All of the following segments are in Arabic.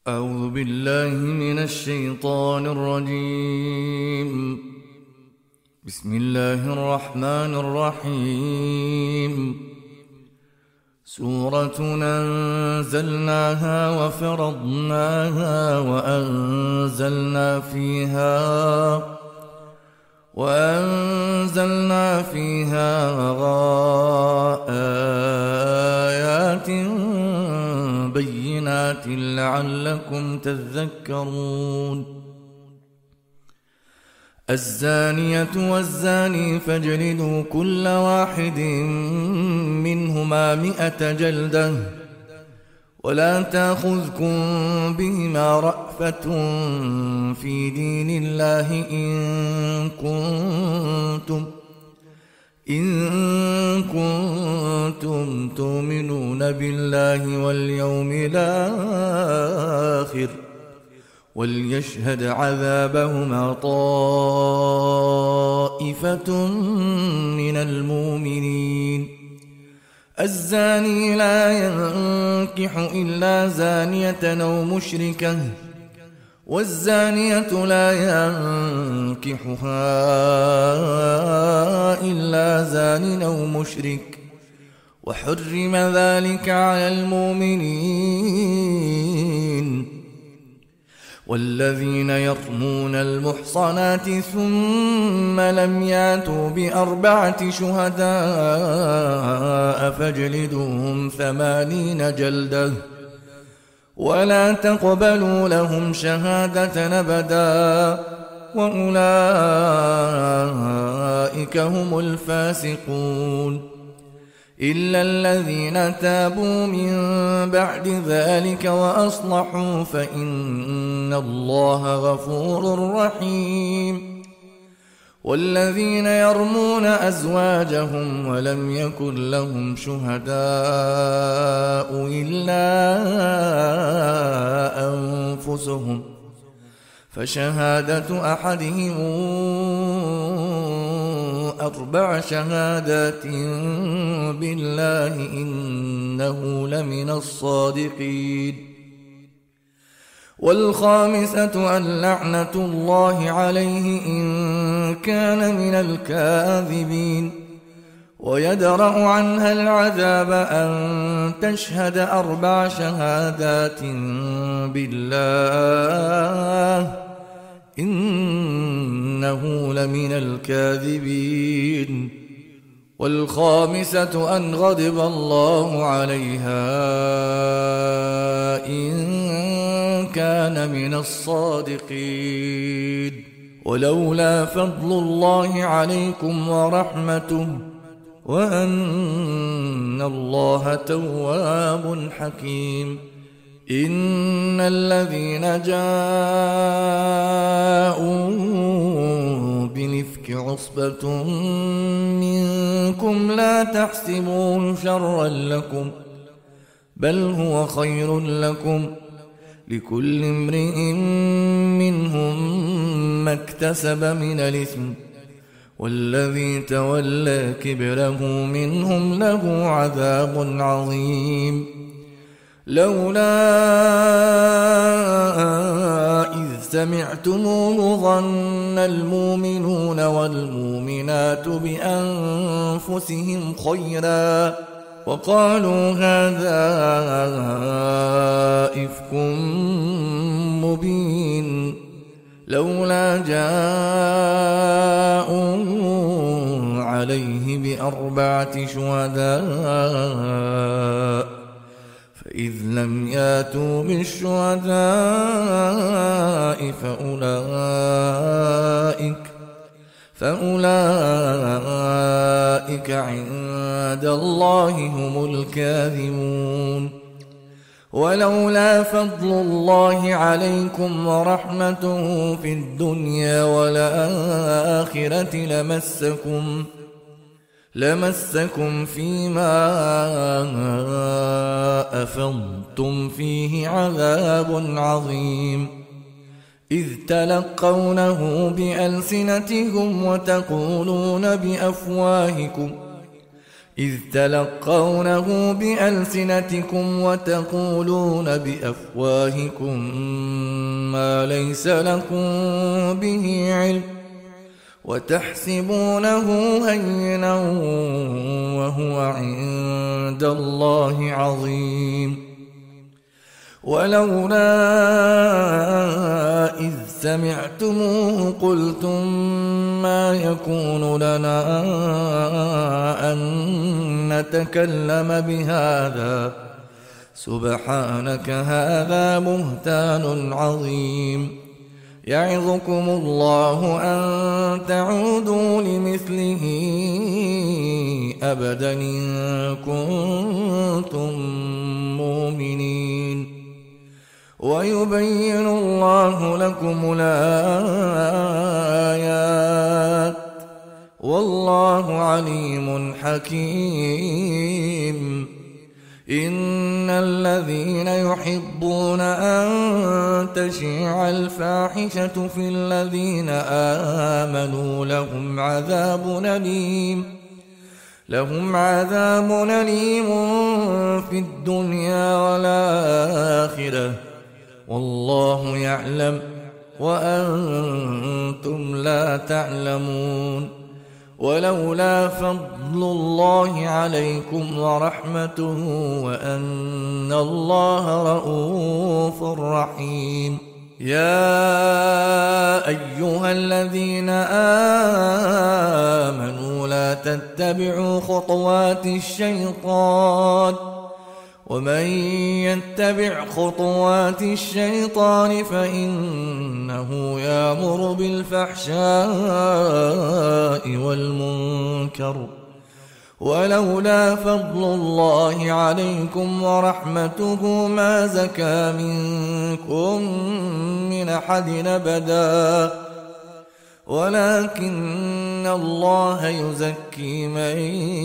أعوذ بالله من الشيطان الرجيم. بسم الله الرحمن الرحيم. سورة أنزلناها وفرضناها وأنزلنا فيها آيات بينات لعلكم تذكرون. الزانية والزاني فاجلدوا كل واحد منهما 100 جلدة ولا تأخذكم بهما رأفة في دين الله إن كنتم تؤمنون بالله واليوم الآخر. وليشهد عذابهما طائفة من المؤمنين. الزاني لا ينكح إلا زانية أو مشركة، والزانية لا ينكحها إلا زان أو مشرك، وحرم ذلك على المؤمنين. والذين يرمون المحصنات ثم لم ياتوا ب4 شهداء فاجلدوهم 80 جلدة ولا تقبلوا لهم شهادة أبدا، وأولئك هم الفاسقون. إلا الذين تابوا من بعد ذلك وأصلحوا فإن الله غفور رحيم. والذين يرمون أزواجهم ولم يكن لهم شهداء إلا أنفسهم فشهادة أحدهم 4 شهادات بالله إنه لمن الصادقين. والخامسة أن لعنة الله عليه إن كان من الكاذبين. ويدرأ عنها العذاب أن تشهد 4 شهادات بالله إنه لمن الكاذبين. والخامسة أن غضب الله عليها إن كان من الصادقين. ولولا فضل الله عليكم ورحمته وأن الله تواب حكيم. إن الذين جاءوا بالإفك عصبة منكم لا تحسبوه شرا لكم بل هو خير لكم، لكل امرئ منهم ما اكتسب من الإثم، والذي تولى كبره منهم له عذاب عظيم. لولا إذ سمعتموه ظن المؤمنون والمؤمنات بأنفسهم خيرا وقالوا هذا إفك مبين. لولا جاءوا عليه ب4 شهداء فإذ لم ياتوا بالشهداء فأولئك عند الله هم الكاذبون. ولولا فضل الله عليكم ورحمته في الدنيا والآخرة لمسكم فيما أفضتم فيه عذاب عظيم، إذ تلقونه بألسنتكم وتقولون بأفواهكم إذ تلقونه بألسنتكم وتقولون بأفواهكم ما ليس لكم به علم وتحسبونه هينا وهو عند الله عظيم. ولولا إذ سمعتموه قلتم ما يكون لنا أن نتكلم بهذا سبحانك هذا بهتان عظيم. يعظكم الله أن تعودوا لمثله أبدا إن كنتم مؤمنين. ويبين الله لكم الآيات والله عليم حكيم. إن الذين يحبون أن تشيع الفاحشة في الذين آمنوا لهم عذاب أليم في الدنيا والآخرة والله يعلم وأنتم لا تعلمون. ولولا فضل الله عليكم ورحمته وأن الله رؤوف رحيم. يا أيها الذين آمنوا لا تتبعوا خطوات الشيطان ومن يتبع خطوات الشيطان فإنه يأمر بالفحشاء والمنكر. ولولا فضل الله عليكم ورحمته ما زكى منكم من أحد أبدا ولكن الله يزكي من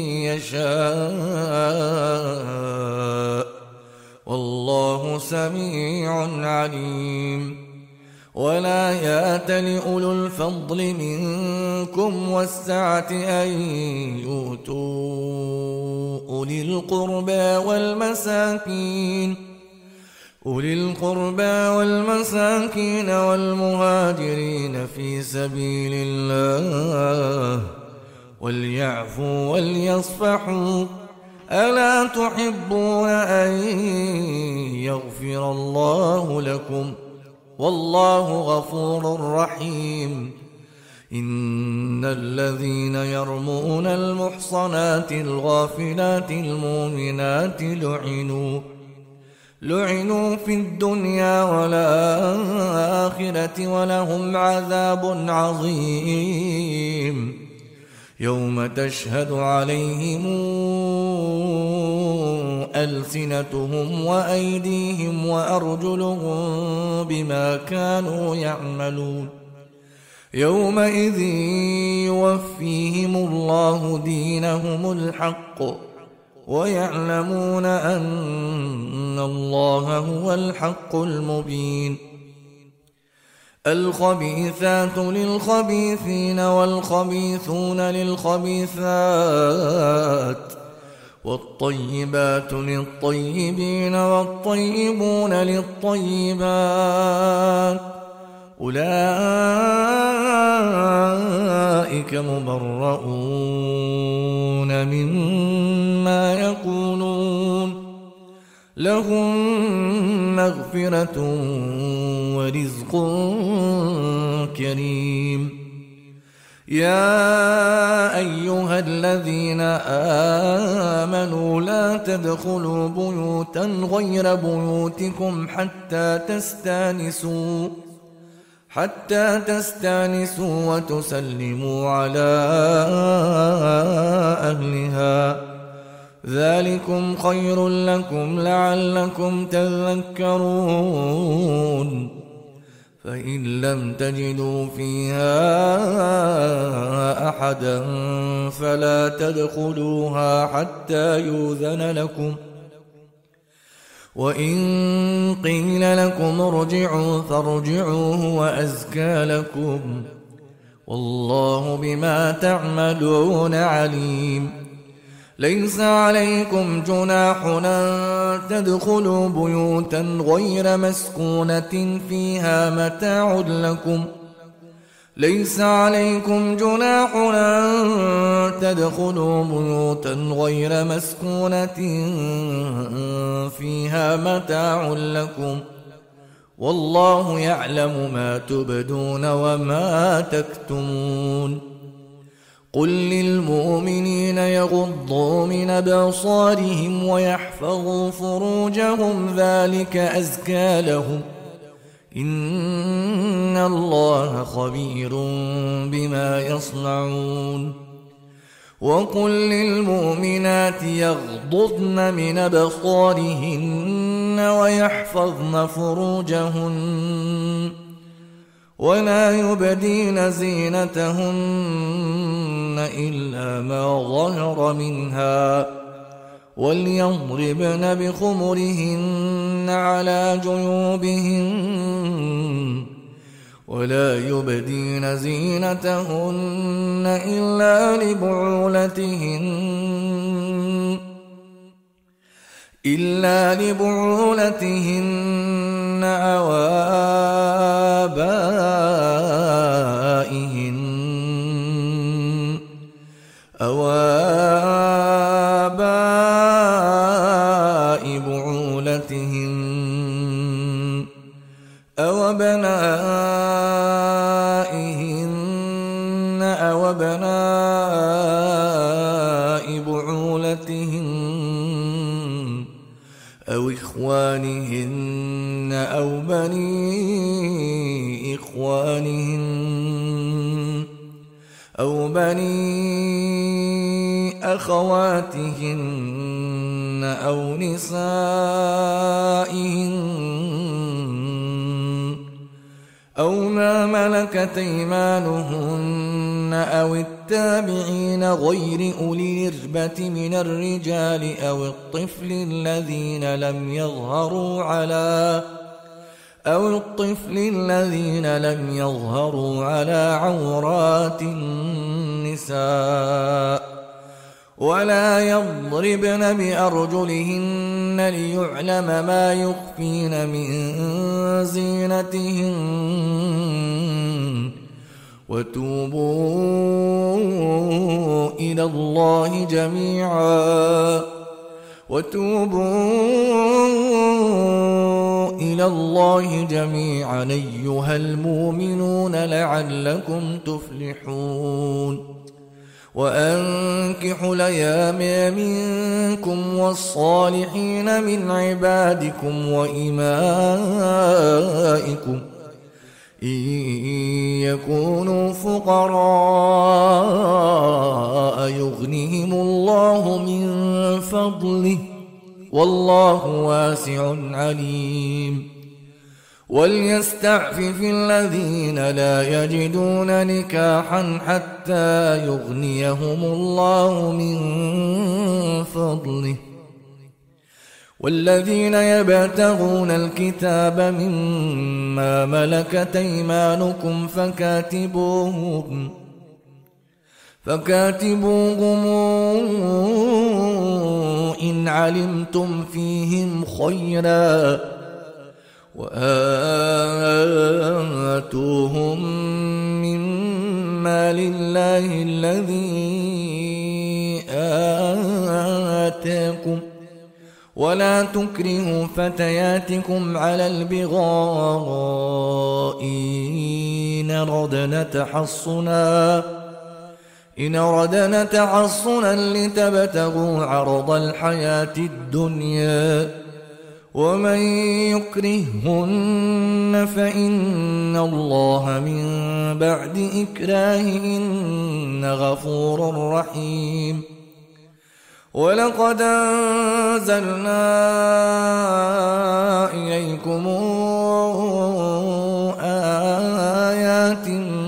يشاء والله سميع عليم. ولا يأتل أولو الفضل منكم والسعة أن يؤتوا أولي القربى والمساكين والمهاجرين في سبيل الله وليعفوا وليصفحوا ألا تحبون أن يغفر الله لكم والله غفور رحيم. إن الذين يرمون المحصنات الغافلات المؤمنات لعنوا في الدنيا والآخرة ولهم عذاب عظيم. يوم تشهد عليهم ألسنتهم وأيديهم وأرجلهم بما كانوا يعملون. يومئذ يوفيهم الله دينهم الحق ويعلمون أن الله هو الحق المبين. الخبيثات للخبيثين والخبيثون للخبيثات والطيبات للطيبين والطيبون للطيبات أولئك مبرؤون مما يقولون لهم مغفرة ورزق كريم. يا أيها الذين آمنوا لا تدخلوا بيوتا غير بيوتكم حتى تستانسوا وتسلموا على أهلها ذلكم خير لكم لعلكم تذكرون. فإن لم تجدوا فيها أحدا فلا تدخلوها حتى يؤذن لكم وإن قيل لكم ارجعوا فارجعوا هو أزكى لكم والله بما تعملون عليم. ليس عليكم جناح أن تدخلوا بيوتا غير مسكونة فيها متاع لكم ليس عليكم جناح أن تدخلوا بيوتا غير مسكونة فيها متاع لكم والله يعلم ما تبدون وما تكتمون قل للمؤمنين يغضوا من أبصارهم ويحفظوا فروجهم ذلك أزكى لهم إن الله خبير بما يصنعون وقل للمؤمنات يغضضن من أبصارهن ويحفظن فروجهن ولا يبدين زينتهن إلا ما ظهر منها وليضربن بخمرهن على جيوبهن ولا يبدين زينتهن إلا لبعولتهن أو آباء بعولتهن أو أبنائهن أو أبناء بعولتهن أو إخوانهن أو بني إخوانهن أو بني أخواتهن أو نسائهن أو ما ملكت أيمانهن أو التابعين غير أولي الإربة من الرجال أو الطفل الذين لم يظهروا على عورات النساء ولا يضربن بأرجلهن ليعلم ما يخفين من زينتهن وتوبوا إلى الله جميعا أيها المؤمنون لعلكم تفلحون وأنكحوا الأيام منكم والصالحين من عبادكم وإمائكم إن يكونوا فقراء يغنهم الله من فضله والله واسع عليم وليستعفف الذين لا يجدون نكاحا حتى يغنيهم الله من فضله والذين يبتغون الكتاب مما ملكت أيمانكم فكاتبوهم إن علمتم فيهم خيرا وآتوهم مما لله الذي آتاكم ولا تكرهوا فتياتكم على البغاء إن أردنا تحصنا لتبتغوا عرض الحياة الدنيا ومن يكرههن فإن الله من بعد إكراههن غفور رحيم ولقد أنزلنا إليكم آيات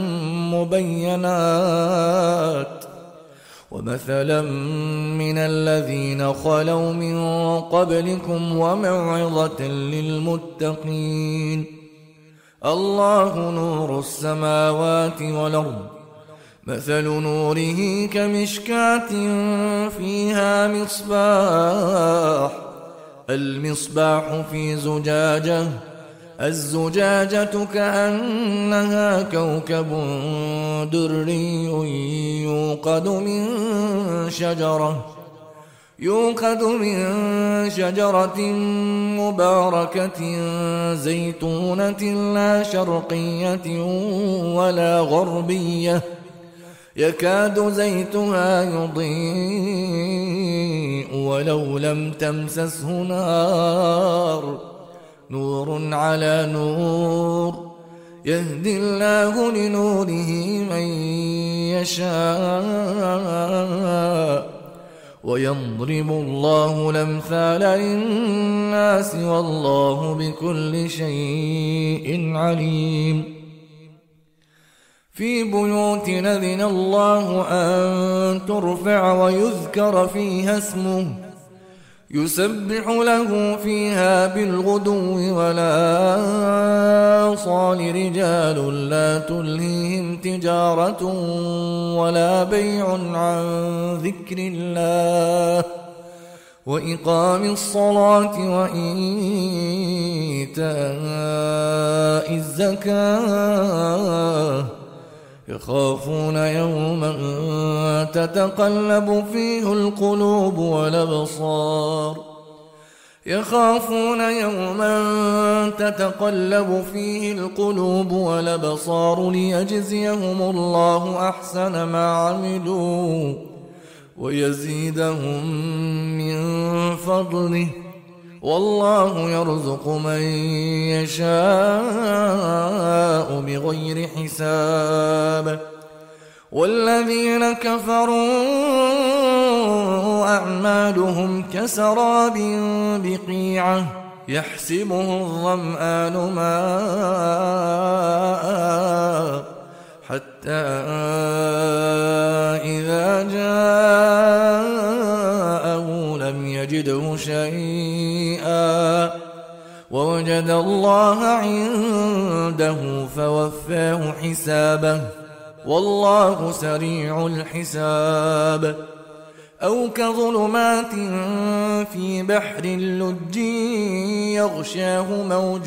مبينات ومثلا من الذين خلوا من قبلكم وموعظة للمتقين الله نور السماوات والأرض مثل نوره كمشكاة فيها المصباح في زجاجة، الزجاجة كأنها كوكب دري يوقد من شجرة مباركة زيتونة لا شرقية ولا غربية، يكاد زيتها يضيء ولو لم تمسسه نور على نور، يهدي الله لنوره من يشاء ويضرب الله الأمثال للناس والله بكل شيء عليم. في بيوت أذن الله أن ترفع ويذكر فيها اسمه يسبح له فيها بالغدو والآصال رجال لا تلهيهم تجارة ولا بيع عن ذكر الله وإقام الصلاة وإيتاء الزكاة يخافون يوما تتقلب فيه القلوب والأبصار ليجزيهم الله أحسن ما عملوا ويزيدهم من فضله والله يرزق من يشاء بغير حساب. والذين كفروا أعمالهم كسراب بقيعة يحسبه الظمآن ماء حتى إذا جاءه لم يجده شيئا ووجد الله عنده فوفاه حسابه والله سريع الحساب. أو كظلمات في بحر لج يغشاه موج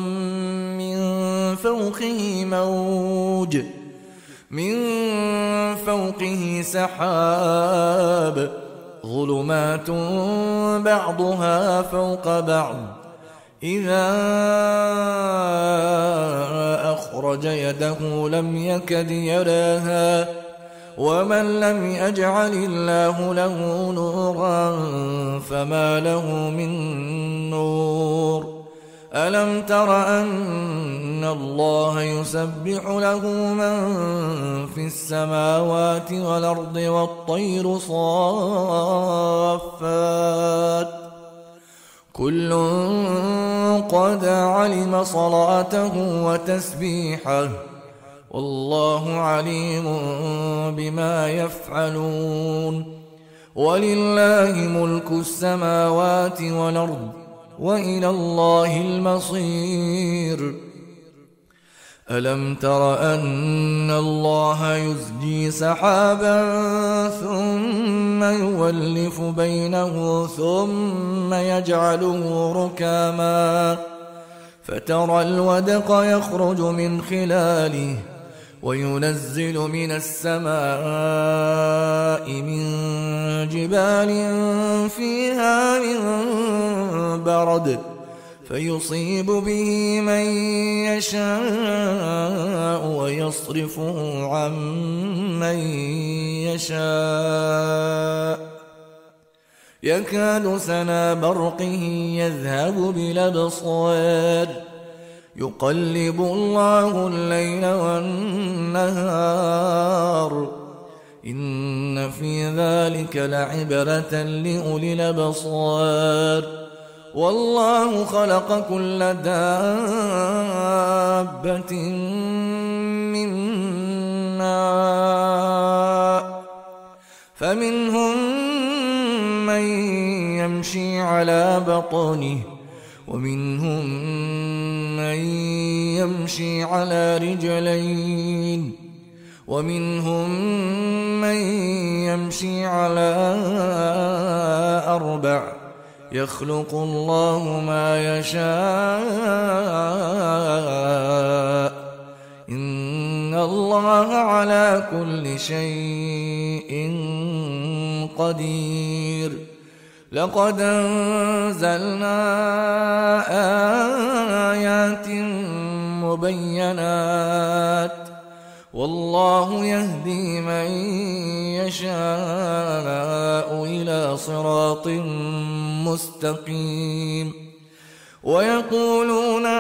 من فوقه سحاب ظلمات بعضها فوق بعض إذا أخرج يده لم يكد يراها ومن لم يجعل الله له نورا فما له من نور. ألم تر أن الله يسبح له من في السماوات والأرض والطير صافات كل قد علم صلاته وتسبيحه والله عليم بما يفعلون. ولله ملك السماوات والأرض وإلى الله المصير. ألم تر أن الله يزجي سحابا ثم يولف بينه ثم يجعله ركاما فترى الودق يخرج من خلاله وينزل من السماء من جبال فيها من برد فيصيب به من يشاء ويصرفه عن من يشاء يكاد سنا برقه يذهب بالأبصار يقلب الله الليل والنهار إن في ذلك لعبرة لأولي الأبصار. والله خلق كل دابة من ماء فمنهم من يمشي على بطنه ومنهم من يمشي على رجلين ومنهم من يمشي على 4 يخلق الله ما يشاء إن الله على كل شيء قدير لقد أنزلنا آيات مبينات والله يهدي من يشاء إلى صراط مستقيم ويقولون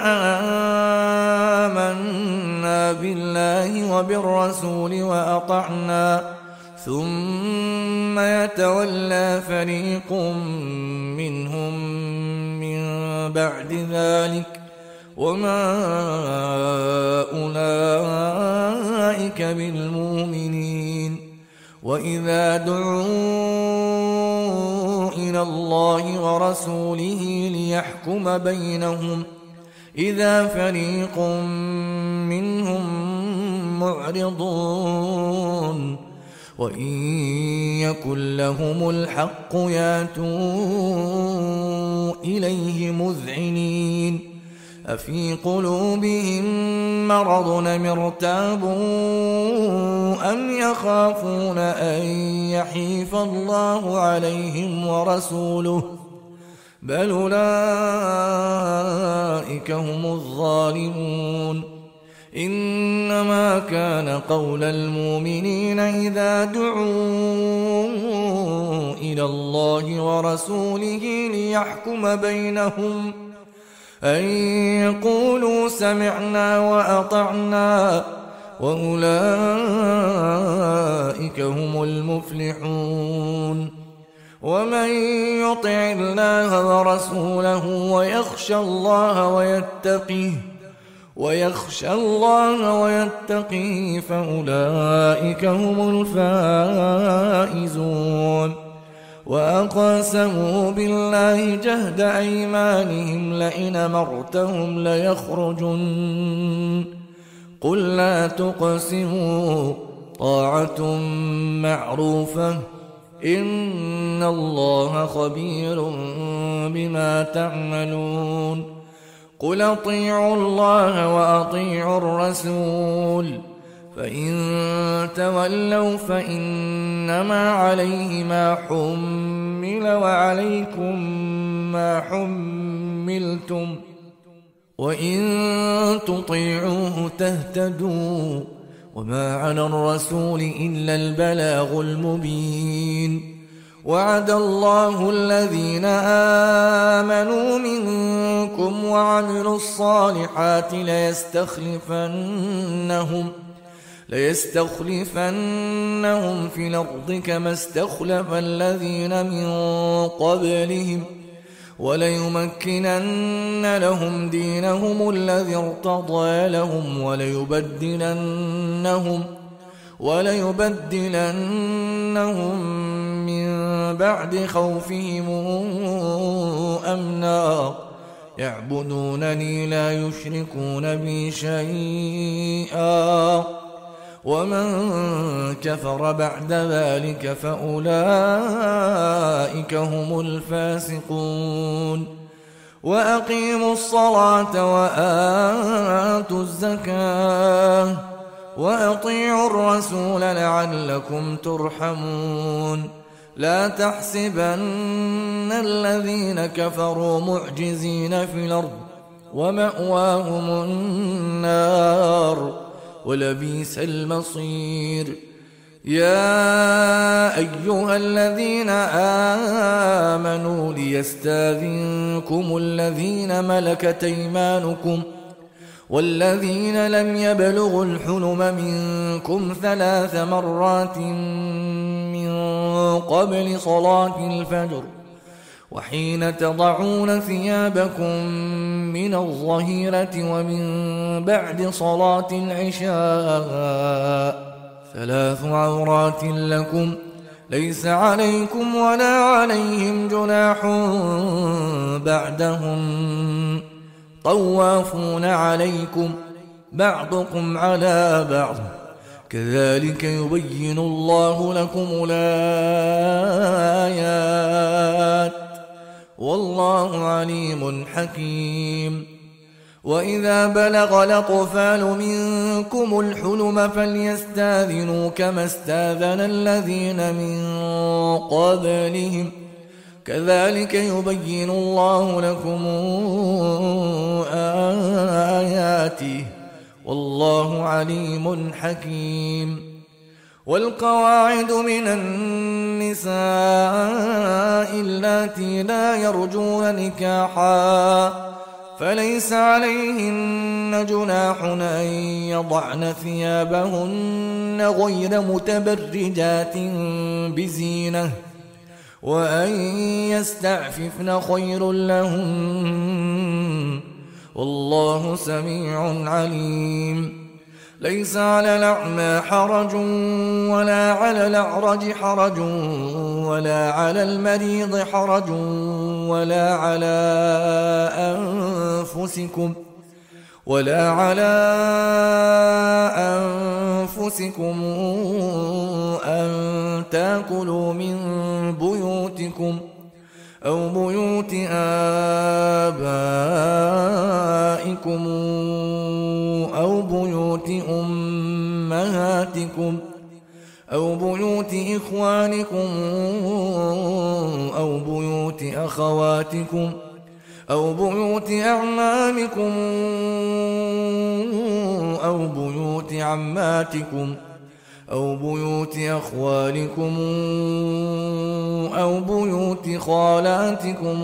آمنا بالله وبالرسول وأطعنا ثم يتولى فريق منهم من بعد ذلك وما أولئك بالمؤمنين وإذا دعوا إلى الله ورسوله ليحكم بينهم إذا فريق منهم معرضون وإن يكن لهم الحق ياتوا إليه مذعنين أفي قلوبهم مرض أم ارتابوا أم يخافون أن يحيف الله عليهم ورسوله بل أولئك هم الظالمون إنما كان قول المؤمنين إذا دعوا إلى الله ورسوله ليحكم بينهم أن يقولوا سمعنا وأطعنا وأولئك هم المفلحون ومن يطع الله ورسوله ويخشى الله ويتقيه فأولئك هم الفائزون وأقسموا بالله جهد أيمانهم لئن أمرتهم ليخرجن قل لا تقسموا طاعة معروفة إن الله خبير بما تعملون قل أطيعوا الله وأطيعوا الرسول فإن تولوا فإنما عليه ما حمل وعليكم ما حملتم وإن تطيعوه تهتدوا وما على الرسول إلا البلاغ المبين وعد الله الذين آمنوا منكم وعملوا الصالحات ليستخلفنهم في الأرض كما استخلف الذين من قبلهم وليمكنن لهم دينهم الذي ارتضى لهم وليبدلنهم من بعد خوفهم أمنا يعبدونني لا يشركون بي شيئا ومن كفر بعد ذلك فأولئك هم الفاسقون وأقيموا الصلاة وآتوا الزكاة وأطيعوا الرسول لعلكم ترحمون لا تحسبن الذين كفروا معجزين في الأرض ومأواهم النار ولبئس المصير يا أيها الذين آمنوا ليستاذنكم الذين ملكت أيمانكم والذين لم يبلغوا الحلم منكم 3 مرات من قبل صلاة الفجر وحين تضعون ثيابكم من الظهيرة ومن بعد صلاة العشاء 3 عورات لكم ليس عليكم ولا عليهم جناح بعدهم طوافون عليكم بعضكم على بعض كذلك يبين الله لكم الآيات والله عليم حكيم. وإذا بلغ الأطفال منكم الحلم فليستاذنوا كما استاذن الذين من قبلهم كذلك يبين الله لكم آياته والله عليم حكيم. والقواعد من النساء اللاتي لا يرجون نكاحا فليس عليهن جناح أن يضعن ثيابهن غير متبرجات بزينة وأن يستعففن خير لهن والله سميع عليم. ليس على الأعمى حرج ولا على الأعرج حرج ولا على المريض حرج ولا على أنفسكم أن تأكلوا من بيوتكم أو بيوت آبائكم أو بيوت أمهاتكم أو بيوت إخوانكم أو بيوت أخواتكم أو بيوت أعمامكم أو بيوت عماتكم أو بيوت أخوالكم أو بيوت خالاتكم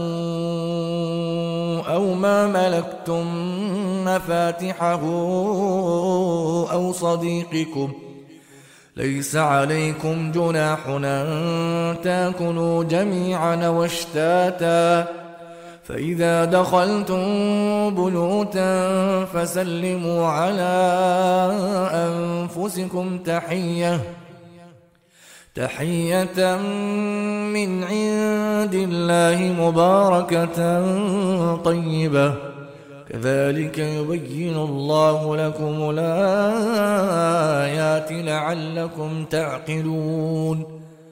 أو ما ملكتم مفاتحه أو صديقكم. ليس عليكم جناح أن تأكلوا جميعا واشتاتا فإذا دخلتم بيوتا فسلموا على أنفسكم تحية من عند الله مباركة طيبة كذلك يبين الله لكم الآيات لعلكم تعقلون.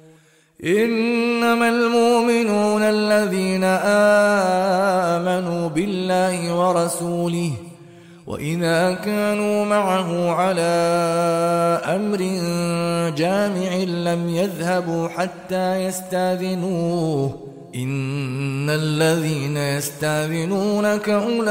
إنما المؤمنون الذين آمنوا بالله ورسوله وإذا كانوا معه على أمر جامع لم يذهبوا حتى يستاذنوه إن الذين يستاذنونك أولئك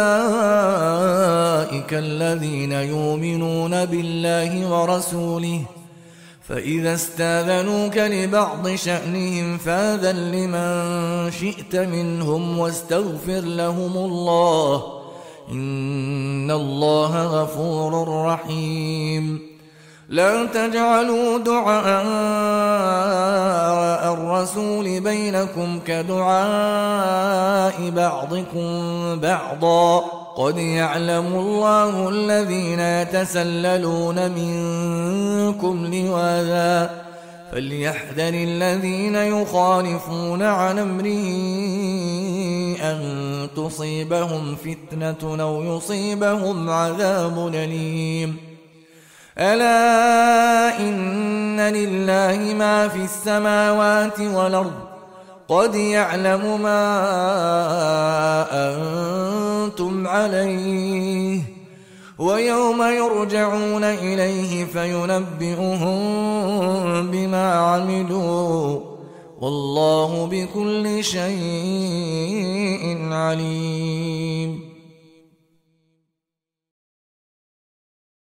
الذين يؤمنون بالله ورسوله فإذا استاذنوك لبعض شأنهم فاذن لمن شئت منهم واستغفر لهم الله إن الله غفور رحيم. لا تجعلوا دعاء الرسول بينكم كدعاء بعضكم بعضا قد يعلم الله الذين يتسللون منكم لواذا فليحذر الذين يخالفون عن أمره أن تصيبهم فتنة أو يصيبهم عذاب أليم. ألا إن لله ما في السماوات والأرض قد يعلم ما أنتم عليه ويوم يرجعون إليه فينبئهم بما عملوا والله بكل شيء عليم.